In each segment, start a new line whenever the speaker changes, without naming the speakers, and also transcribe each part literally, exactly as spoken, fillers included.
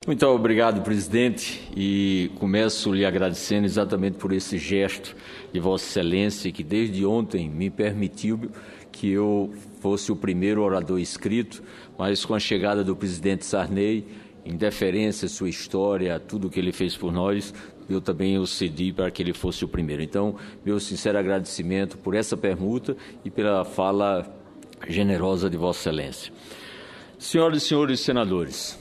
Muito obrigado, presidente, e começo lhe agradecendo exatamente por esse gesto de Vossa Excelência, que desde ontem me permitiu que eu fosse o primeiro orador inscrito, mas com a chegada do presidente Sarney, em deferência à sua história, a tudo o que ele fez por nós, eu também o cedi para que ele fosse o primeiro. Então, meu sincero agradecimento por essa permuta e pela fala generosa de Vossa Excelência. Senhoras e senhores senadores,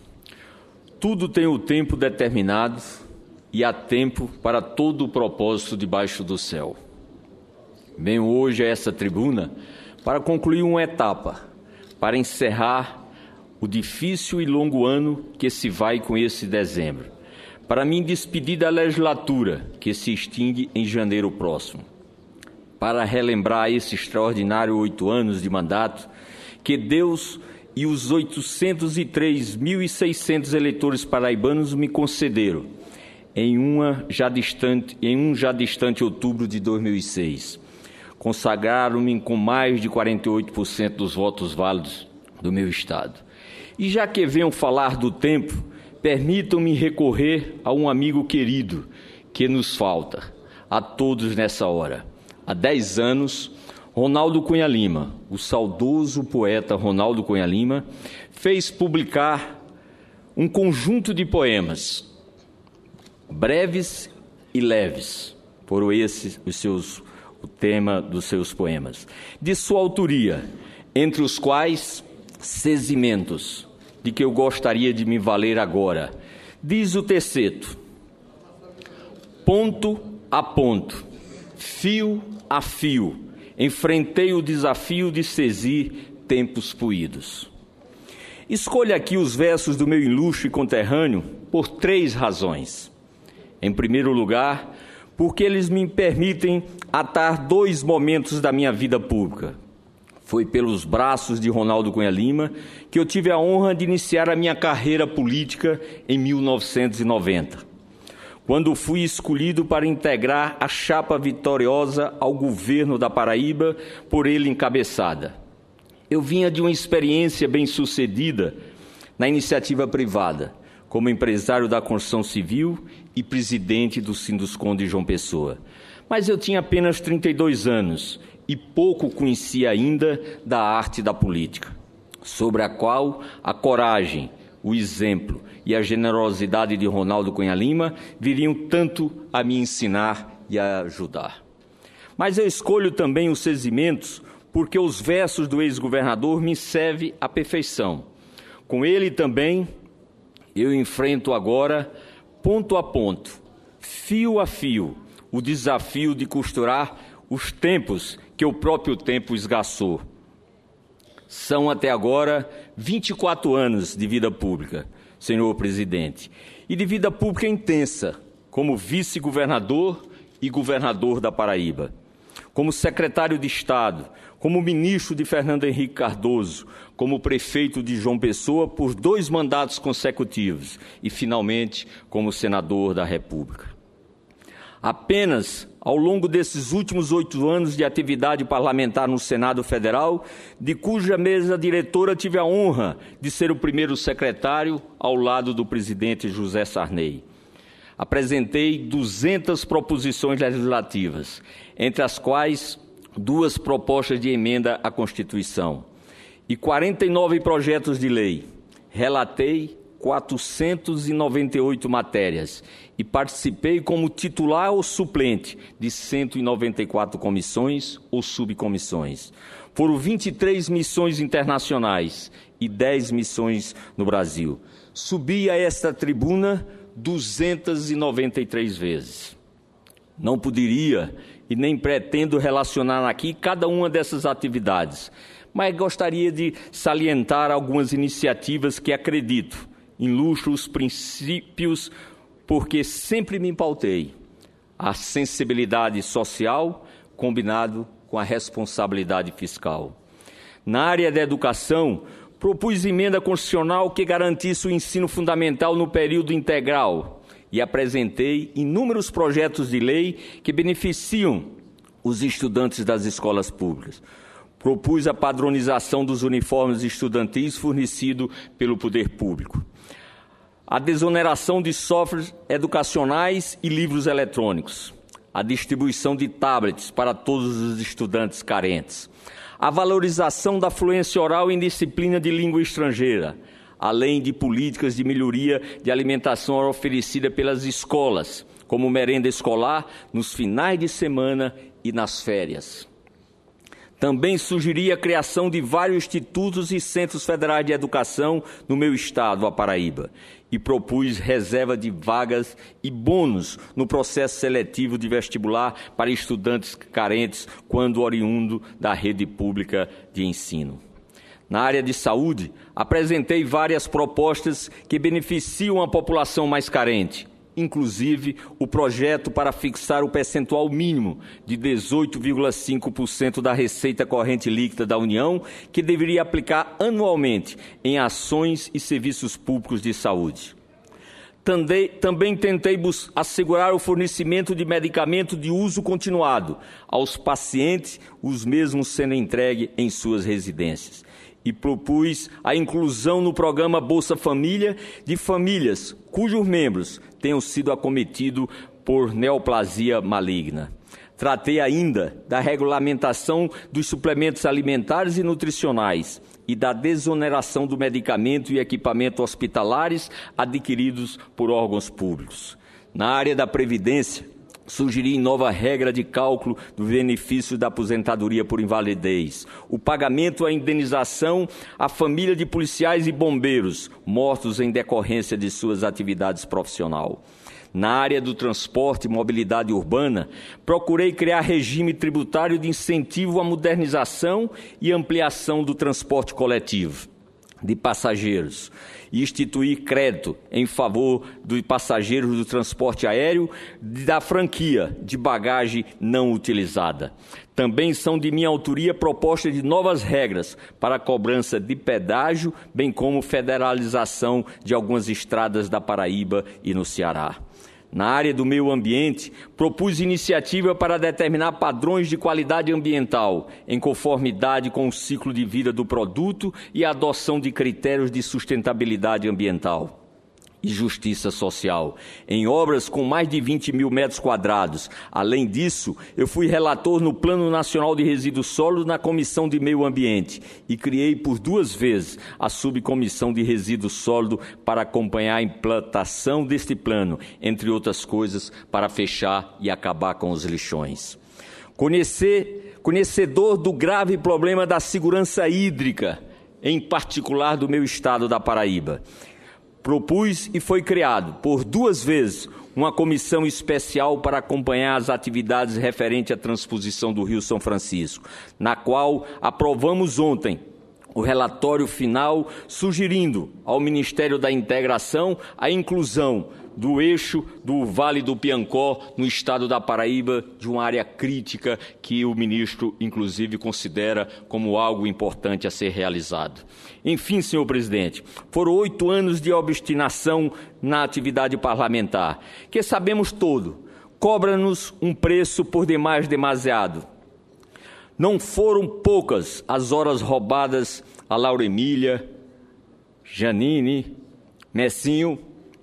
tudo tem o tempo determinado e há tempo para todo o propósito debaixo do céu. Venho hoje a essa tribuna para concluir uma etapa, para encerrar o difícil e longo ano que se vai com esse dezembro, para me despedir da legislatura que se extingue em janeiro próximo, para relembrar esse extraordinário oito anos de mandato que Deus e os oitocentos e três mil e seiscentos eleitores paraibanos me concederam em, uma já distante, em um já distante outubro de dois mil e seis. Consagraram-me com mais de quarenta e oito por cento dos votos válidos do meu Estado. E já que venham falar do tempo, permitam-me recorrer a um amigo querido que nos falta, a todos nessa hora. Há dez anos, Ronaldo Cunha Lima, o saudoso poeta Ronaldo Cunha Lima, fez publicar um conjunto de poemas, breves e leves, foram esses os seus, o tema dos seus poemas, de sua autoria, entre os quais Sesimentos, de que eu gostaria de me valer agora. Diz o terceto: ponto a ponto, fio a fio, enfrentei o desafio de Sesi tempos puídos. Escolho aqui os versos do meu ilustre conterrâneo por três razões. Em primeiro lugar, porque eles me permitem atar dois momentos da minha vida pública. Foi pelos braços de Ronaldo Cunha Lima que eu tive a honra de iniciar a minha carreira política em mil novecentos e noventa. Quando fui escolhido para integrar a chapa vitoriosa ao governo da Paraíba, por ele encabeçada. Eu vinha de uma experiência bem-sucedida na iniciativa privada, como empresário da construção civil e presidente do Sinduscon de João Pessoa. Mas eu tinha apenas trinta e dois anos e pouco conhecia ainda da arte da política, sobre a qual a coragem, o exemplo e a generosidade de Ronaldo Cunha Lima viriam tanto a me ensinar e a ajudar. Mas eu escolho também os Sesimentos porque os versos do ex-governador me servem à perfeição. Com ele também eu enfrento agora, ponto a ponto, fio a fio, o desafio de costurar os tempos que o próprio tempo esgaçou. São até agora vinte e quatro anos de vida pública, senhor presidente, e de vida pública intensa, como vice-governador e governador da Paraíba, como secretário de Estado, como ministro de Fernando Henrique Cardoso, como prefeito de João Pessoa por dois mandatos consecutivos e, finalmente, como senador da República. Apenas ao longo desses últimos oito anos de atividade parlamentar no Senado Federal, de cuja mesa diretora tive a honra de ser o primeiro secretário ao lado do presidente José Sarney. Apresentei duzentas proposições legislativas, entre as quais duas propostas de emenda à Constituição e quarenta e nove projetos de lei. Relatei quatrocentas e noventa e oito matérias e participei como titular ou suplente de cento e noventa e quatro comissões ou subcomissões. Foram vinte e três missões internacionais e dez missões no Brasil. Subi a esta tribuna duzentas e noventa e três vezes. Não poderia e nem pretendo relacionar aqui cada uma dessas atividades, mas gostaria de salientar algumas iniciativas que acredito ilustram os princípios porque sempre me pautei a sensibilidade social combinado com a responsabilidade fiscal. Na área da educação, propus emenda constitucional que garantisse o ensino fundamental no período integral e apresentei inúmeros projetos de lei que beneficiam os estudantes das escolas públicas. Propus a padronização dos uniformes estudantis fornecidos pelo poder público. a desoneração de softwares educacionais e livros eletrônicos, a distribuição de tablets para todos os estudantes carentes, a valorização da fluência oral em disciplina de língua estrangeira, além de políticas de melhoria de alimentação oferecida pelas escolas, como merenda escolar nos finais de semana e nas férias. Também sugeri a criação de vários institutos e centros federais de educação no meu estado, a Paraíba, e propus reserva de vagas e bônus no processo seletivo de vestibular para estudantes carentes quando oriundo da rede pública de ensino. Na área de saúde, apresentei várias propostas que beneficiam a população mais carente, inclusive o projeto para fixar o percentual mínimo de dezoito vírgula cinco por cento da receita corrente líquida da União, que deveria aplicar anualmente em ações e serviços públicos de saúde. Também, também tentei assegurar o fornecimento de medicamento de uso continuado aos pacientes, os mesmos sendo entregues em suas residências. E propus a inclusão no programa Bolsa Família de famílias cujos membros tenham sido acometidos por neoplasia maligna. Tratei ainda da regulamentação dos suplementos alimentares e nutricionais e da desoneração do medicamento e equipamento hospitalares adquiridos por órgãos públicos. Na área da Previdência, sugeri nova regra de cálculo do benefício da aposentadoria por invalidez, o pagamento à indenização à família de policiais e bombeiros mortos em decorrência de suas atividades profissionais. Na área do transporte e mobilidade urbana, procurei criar regime tributário de incentivo à modernização e ampliação do transporte coletivo de passageiros e instituir crédito em favor dos passageiros do transporte aéreo da franquia de bagagem não utilizada. Também são de minha autoria propostas de novas regras para a cobrança de pedágio, bem como federalização de algumas estradas da Paraíba e no Ceará. Na área do meio ambiente, propus iniciativa para determinar padrões de qualidade ambiental, em conformidade com o ciclo de vida do produto e a adoção de critérios de sustentabilidade ambiental e justiça social, em obras com mais de vinte mil metros quadrados. Além disso, eu fui relator no Plano Nacional de Resíduos Sólidos na Comissão de Meio Ambiente e criei por duas vezes a Subcomissão de Resíduos Sólidos para acompanhar a implantação deste plano, entre outras coisas, para fechar e acabar com os lixões. Conhecer, conhecedor do grave problema da segurança hídrica, em particular do meu estado da Paraíba, propus e foi criado, por duas vezes, uma comissão especial para acompanhar as atividades referentes à transposição do Rio São Francisco, na qual aprovamos ontem o relatório final sugerindo ao Ministério da Integração a inclusão do eixo do Vale do Piancó, no estado da Paraíba, de uma área crítica que o ministro, inclusive, considera como algo importante a ser realizado. Enfim, senhor presidente, foram oito anos de obstinação na atividade parlamentar, que sabemos todo, cobra-nos um preço por demais demasiado. Não foram poucas as horas roubadas a Laura Emília, Janine, Messinho,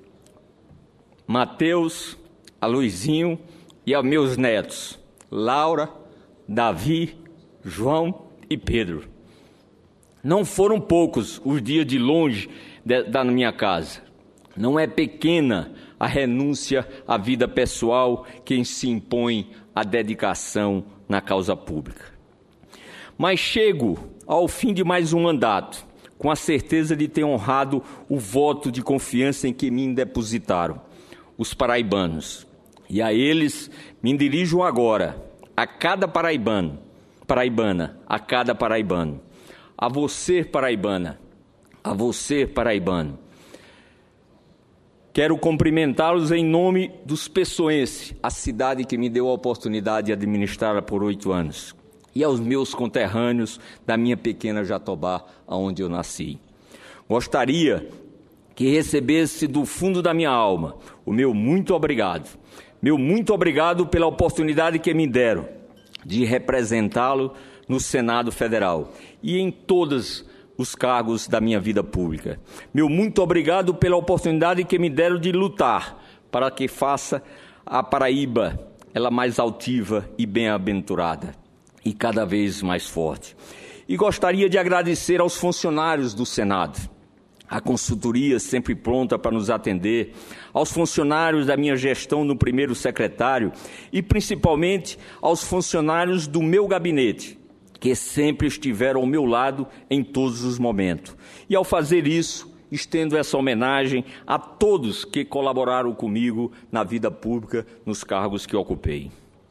Mateus, a Luizinho e aos meus netos, Laura, Davi, João e Pedro. Não foram poucos os dias de longe de, da minha casa. Não é pequena a renúncia à vida pessoal que se impõe à dedicação na causa pública. Mas chego ao fim de mais um mandato, com a certeza de ter honrado o voto de confiança em que me depositaram os paraibanos. E a eles me dirijo agora, a cada paraibano, paraibana, a cada paraibano. A você, paraibana, a você, paraibano. Quero cumprimentá-los em nome dos Pessoenses, a cidade que me deu a oportunidade de administrá-la por oito anos, e aos meus conterrâneos da minha pequena Jatobá, onde eu nasci. Gostaria que recebesse do fundo da minha alma o meu muito obrigado. Meu muito obrigado pela oportunidade que me deram de representá-lo no Senado Federal e em todos os cargos da minha vida pública. Meu muito obrigado pela oportunidade que me deram de lutar para que faça a Paraíba ela mais altiva e bem-aventurada e cada vez mais forte. E gostaria de agradecer aos funcionários do Senado, a consultoria sempre pronta para nos atender, aos funcionários da minha gestão no primeiro secretário e principalmente aos funcionários do meu gabinete, que sempre estiveram ao meu lado em todos os momentos. E ao fazer isso, estendo essa homenagem a todos que colaboraram comigo na vida pública, nos cargos que ocupei.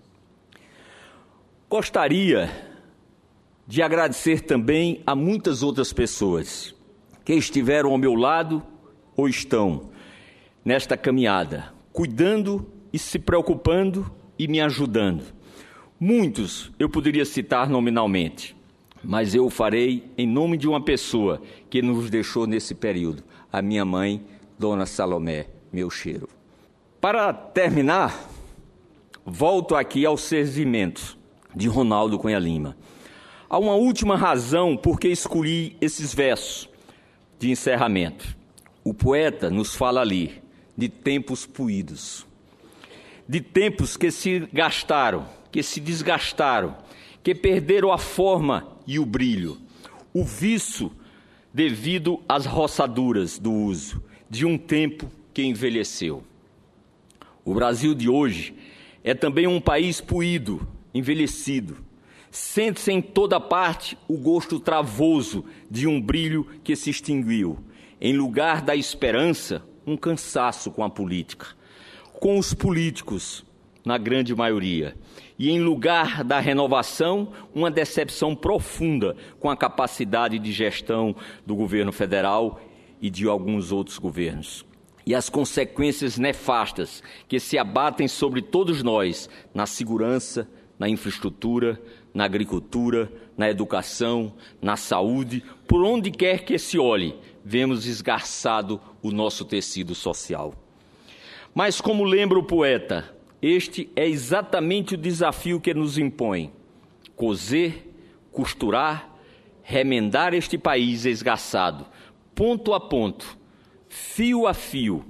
Gostaria de agradecer também a muitas outras pessoas que estiveram ao meu lado ou estão nesta caminhada, cuidando e se preocupando e me ajudando. Muitos eu poderia citar nominalmente, mas eu o farei em nome de uma pessoa que nos deixou nesse período, a minha mãe, Dona Salomé Melcheiro. Para terminar, volto aqui aos servimentos de Ronaldo Cunha Lima. Há uma última razão por que escolhi esses versos de encerramento. O poeta nos fala ali de tempos puídos, de tempos que se gastaram, que se desgastaram, que perderam a forma e o brilho, o viço devido às roçaduras do uso de um tempo que envelheceu. O Brasil de hoje é também um país puído, envelhecido. Sente-se em toda parte o gosto travoso de um brilho que se extinguiu. Em lugar da esperança, um cansaço com a política, com os políticos, na grande maioria. E em lugar da renovação, uma decepção profunda com a capacidade de gestão do governo federal e de alguns outros governos. E as consequências nefastas que se abatem sobre todos nós na segurança, na infraestrutura, na agricultura, na educação, na saúde, por onde quer que se olhe, vemos esgarçado o nosso tecido social. Mas, como lembra o poeta, este é exatamente o desafio que nos impõe: coser, costurar, remendar este país esgarçado, ponto a ponto, fio a fio,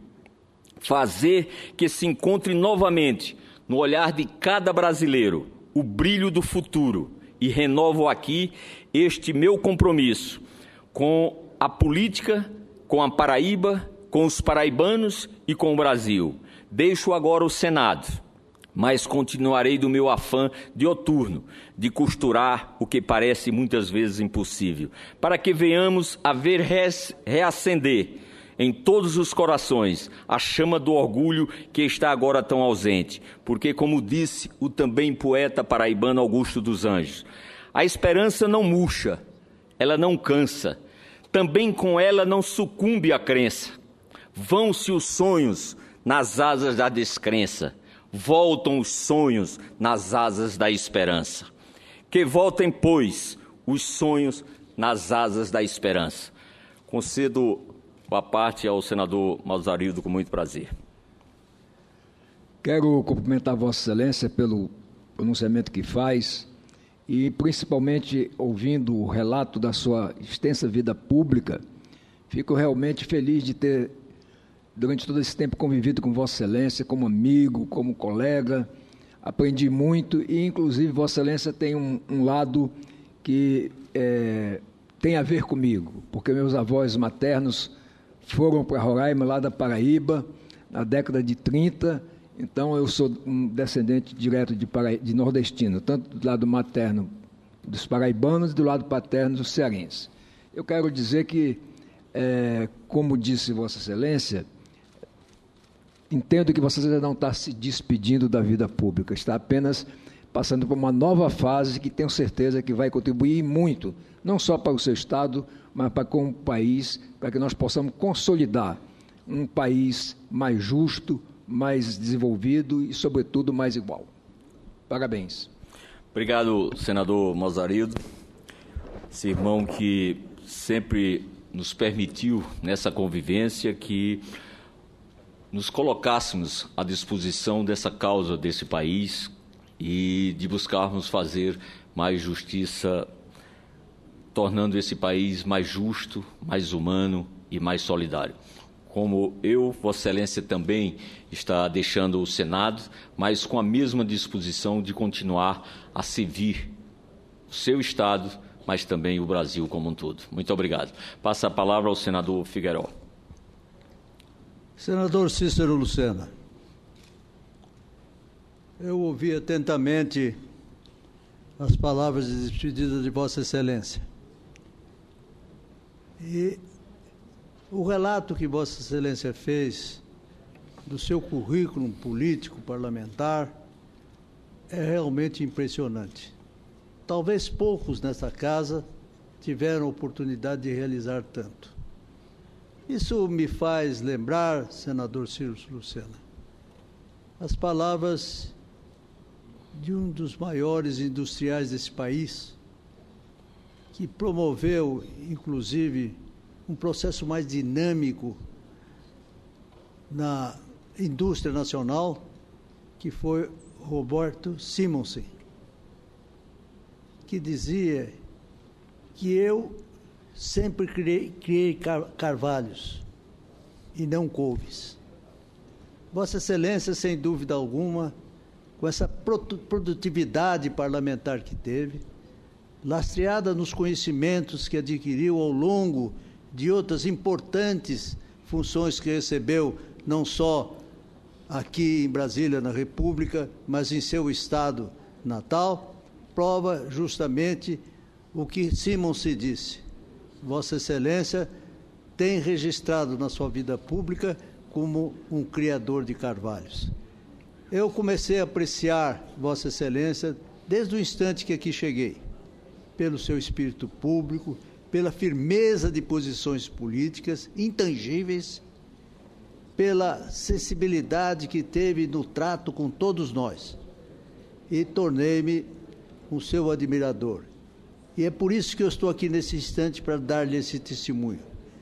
fazer que se encontre novamente no olhar de cada brasileiro o brilho do futuro. E renovo aqui este meu compromisso com a política, com a Paraíba, com os paraibanos e com o Brasil. Deixo agora o Senado, mas continuarei do meu afã dioturno de costurar o que parece muitas vezes impossível, para que venhamos a ver reacender em todos os corações a chama do orgulho que está agora tão ausente, porque, como disse o também poeta paraibano Augusto dos Anjos, a esperança não murcha, ela não cansa, também com ela não sucumbe a crença. Vão-se os sonhos nas asas da descrença, voltam os sonhos nas asas da esperança. Que voltem, pois, os sonhos nas asas da esperança. Concedo a parte ao senador Mozarildo com muito prazer.
Quero cumprimentar Vossa Excelência pelo pronunciamento que faz e, principalmente, ouvindo o relato da sua extensa vida pública, fico realmente feliz de ter, durante todo esse tempo, convivido com Vossa Excelência, como amigo, como colega. Aprendi muito e, inclusive, Vossa Excelência tem um, um lado que é, tem a ver comigo, porque meus avós maternos foram para Roraima, lá da Paraíba, na década de trinta, então eu sou um descendente direto de, Paraí- de nordestino, tanto do lado materno dos paraibanos e do lado paterno dos cearenses. Eu quero dizer que, é, como disse Vossa Excelência, entendo que Vossa Excelência não está se despedindo da vida pública, está apenas passando por uma nova fase que tenho certeza que vai contribuir muito, não só para o seu Estado, mas para com o país, para que nós possamos consolidar um país mais justo, mais desenvolvido e, sobretudo, mais igual. Parabéns.
Obrigado, senador Mozarildo, esse irmão que sempre nos permitiu, nessa convivência, que nos colocássemos à disposição dessa causa desse país e de buscarmos fazer mais justiça tornando esse país mais justo, mais humano e mais solidário. Como eu, Vossa Excelência também está deixando o Senado, mas com a mesma disposição de continuar a servir o seu Estado, mas também o Brasil como um todo. Muito obrigado. Passa a palavra ao senador Figueiró.
Senador Cícero Lucena, eu ouvi atentamente as palavras de despedida de Vossa Excelência. E o relato que Vossa Excelência fez do seu currículo político, parlamentar, é realmente impressionante. Talvez poucos nessa casa tiveram a oportunidade de realizar tanto. Isso me faz lembrar, senador Cícero Lucena, as palavras de um dos maiores industriais desse país, que promoveu, inclusive, um processo mais dinâmico na indústria nacional, que foi Roberto Simonsen, que dizia que eu sempre criei, criei carvalhos e não couves. Vossa Excelência, sem dúvida alguma, com essa produtividade parlamentar que teve, lastreada nos conhecimentos que adquiriu ao longo de outras importantes funções que recebeu, não só aqui em Brasília, na República, mas em seu estado natal, prova justamente o que Simonsen disse. Vossa Excelência tem registrado na sua vida pública como um criador de carvalhos. Eu comecei a apreciar Vossa Excelência desde o instante que aqui cheguei, pelo seu espírito público, pela firmeza de posições políticas intangíveis, pela sensibilidade que teve no trato com todos nós, e tornei-me um seu admirador. E é por isso que eu estou aqui nesse instante para dar-lhe esse testemunho.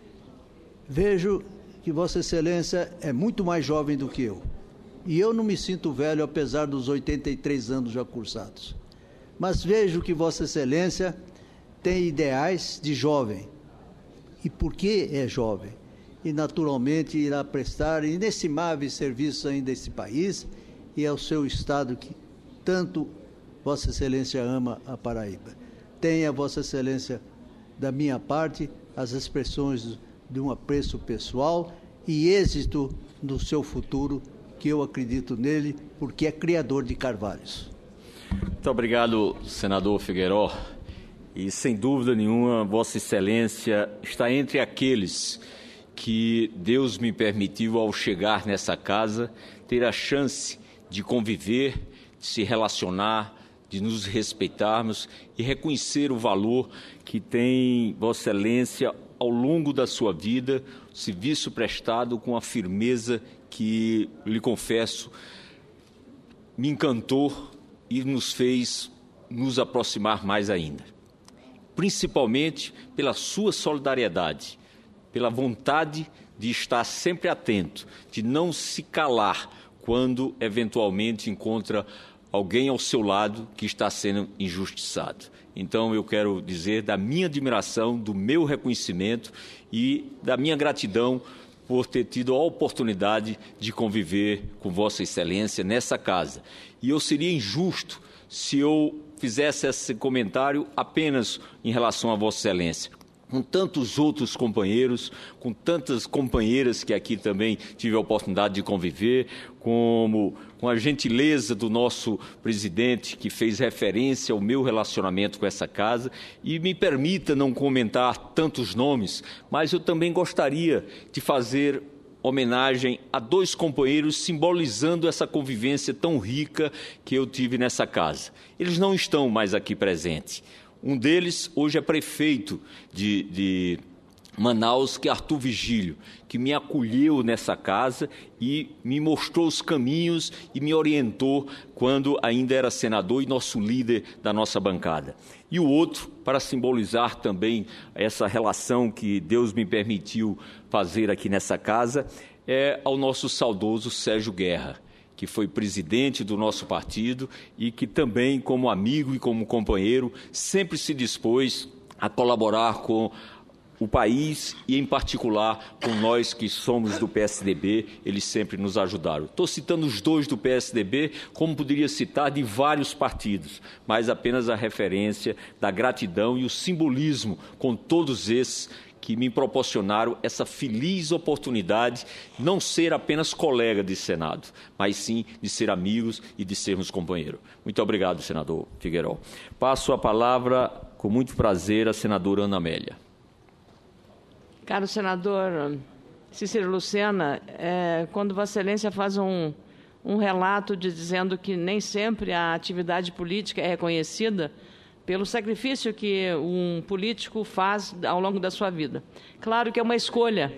Vejo que Vossa Excelência é muito mais jovem do que eu, e eu não me sinto velho, apesar dos oitenta e três anos já cursados. Mas vejo que Vossa Excelência tem ideais de jovem. E por que é jovem? E naturalmente irá prestar inestimáveis serviços ainda a esse país e ao seu estado que tanto Vossa Excelência ama a Paraíba. Tenha Vossa Excelência, da minha parte, as expressões de um apreço pessoal e êxito no seu futuro, que eu acredito nele, porque é criador de carvalhos.
Muito obrigado, senador Figueiró. E, sem dúvida nenhuma, Vossa Excelência está entre aqueles que Deus me permitiu, ao chegar nessa casa, ter a chance de conviver, de se relacionar, de nos respeitarmos e reconhecer o valor que tem Vossa Excelência ao longo da sua vida, o serviço prestado com a firmeza que, lhe confesso, me encantou e nos fez nos aproximar mais ainda. Principalmente pela sua solidariedade, pela vontade de estar sempre atento, de não se calar quando eventualmente encontra alguém ao seu lado que está sendo injustiçado. Então eu quero dizer da minha admiração, do meu reconhecimento e da minha gratidão por ter tido a oportunidade de conviver com Vossa Excelência nessa casa. E eu seria injusto se eu fizesse esse comentário apenas em relação a Vossa Excelência. Com tantos outros companheiros, com tantas companheiras que aqui também tive a oportunidade de conviver, como com a gentileza do nosso presidente, que fez referência ao meu relacionamento com essa casa, e me permita não comentar tantos nomes, mas eu também gostaria de fazer homenagem a dois companheiros, simbolizando essa convivência tão rica que eu tive nessa casa. Eles não estão mais aqui presentes. Um deles hoje é prefeito de, de Manaus, que é Arthur Vigílio, que me acolheu nessa casa e me mostrou os caminhos e me orientou quando ainda era senador e nosso líder da nossa bancada. E o outro, para simbolizar também essa relação que Deus me permitiu fazer aqui nessa casa, é ao nosso saudoso Sérgio Guerra, que foi presidente do nosso partido e que também, como amigo e como companheiro, sempre se dispôs a colaborar com o país e, em particular, com nós que somos do P S D B, eles sempre nos ajudaram. Estou citando os dois do P S D B, como poderia citar de vários partidos, mas apenas a referência da gratidão e o simbolismo com todos esses que me proporcionaram essa feliz oportunidade de não ser apenas colega de Senado, mas sim de ser amigos e de sermos companheiros. Muito obrigado, senador Figueiredo. Passo a palavra, com muito prazer, à senadora Ana Amélia.
Caro senador Cícero Lucena, é, quando Vossa Excelência faz um, um relato de, dizendo que nem sempre a atividade política é reconhecida pelo sacrifício que um político faz ao longo da sua vida. Claro que é uma escolha,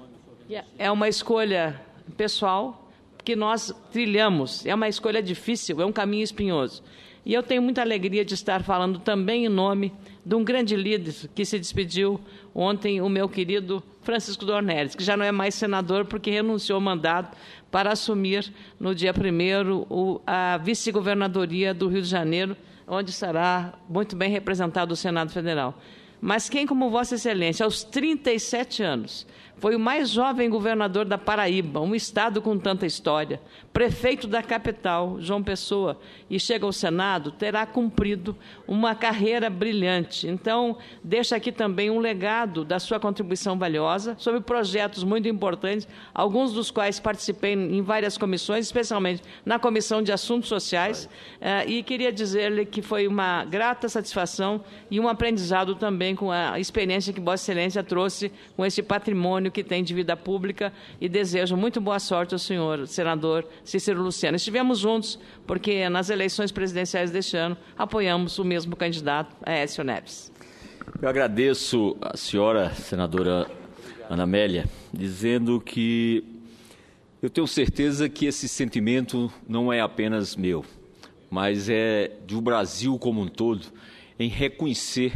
é uma escolha pessoal que nós trilhamos, é uma escolha difícil, é um caminho espinhoso. E eu tenho muita alegria de estar falando também em nome de um grande líder que se despediu ontem, o meu querido Francisco Dornelles, que já não é mais senador porque renunciou ao mandato para assumir no dia primeiro a vice-governadoria do Rio de Janeiro, onde estará muito bem representado o Senado Federal. Mas quem, como Vossa Excelência, aos trinta e sete anos, foi o mais jovem governador da Paraíba, um estado com tanta história, prefeito da capital, João Pessoa, e chega ao Senado, terá cumprido uma carreira brilhante. Então, deixa aqui também um legado da sua contribuição valiosa sobre projetos muito importantes, alguns dos quais participei em várias comissões, especialmente na Comissão de Assuntos Sociais, eh, e queria dizer-lhe que foi uma grata satisfação e um aprendizado também com a experiência que Vossa Excelência trouxe com esse patrimônio que tem de vida pública, e desejo muito boa sorte ao senhor senador Cícero Lucena. Estivemos juntos porque nas eleições presidenciais deste ano apoiamos o mesmo candidato, Aécio Neves.
Eu agradeço a senhora senadora Ana Amélia, dizendo que eu tenho certeza que esse sentimento não é apenas meu, mas é do Brasil como um todo, em reconhecer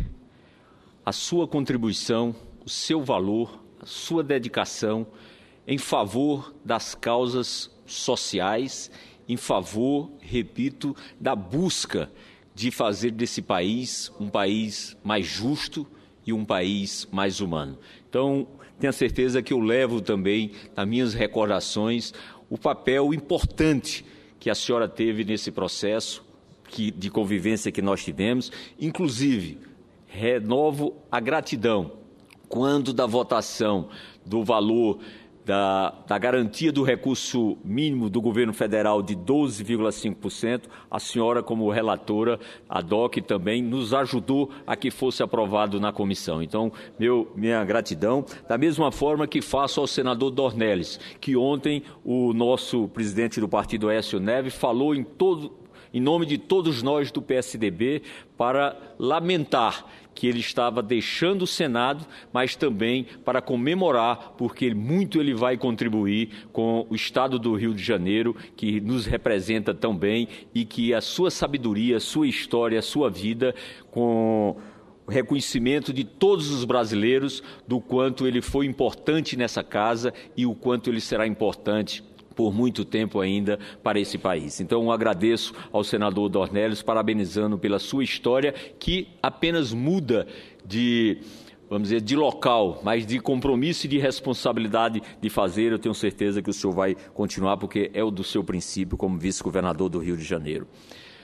a sua contribuição, o seu valor, a sua dedicação em favor das causas sociais, em favor, repito, da busca de fazer desse país um país mais justo e um país mais humano. Então, tenho certeza que eu levo também nas minhas recordações o papel importante que a senhora teve nesse processo que, de convivência que nós tivemos. Inclusive, renovo a gratidão quando da votação do valor da, da garantia do recurso mínimo do governo federal de doze vírgula cinco por cento, a senhora, como relatora, a D O C também, nos ajudou a que fosse aprovado na comissão. Então, meu, minha gratidão, da mesma forma que faço ao senador Dornelles, que ontem o nosso presidente do partido, Aécio Neves, falou em todo... em nome de todos nós do P S D B, para lamentar que ele estava deixando o Senado, mas também para comemorar, porque muito ele vai contribuir com o Estado do Rio de Janeiro, que nos representa tão bem, e que a sua sabedoria, a sua história, a sua vida, com o reconhecimento de todos os brasileiros do quanto ele foi importante nessa casa e o quanto ele será importante por muito tempo ainda para esse país. Então, eu agradeço ao senador Dornelles, parabenizando pela sua história, que apenas muda de, vamos dizer, de local, mas de compromisso e de responsabilidade de fazer. Eu tenho certeza que o senhor vai continuar, porque é o do seu princípio como vice-governador do Rio de Janeiro.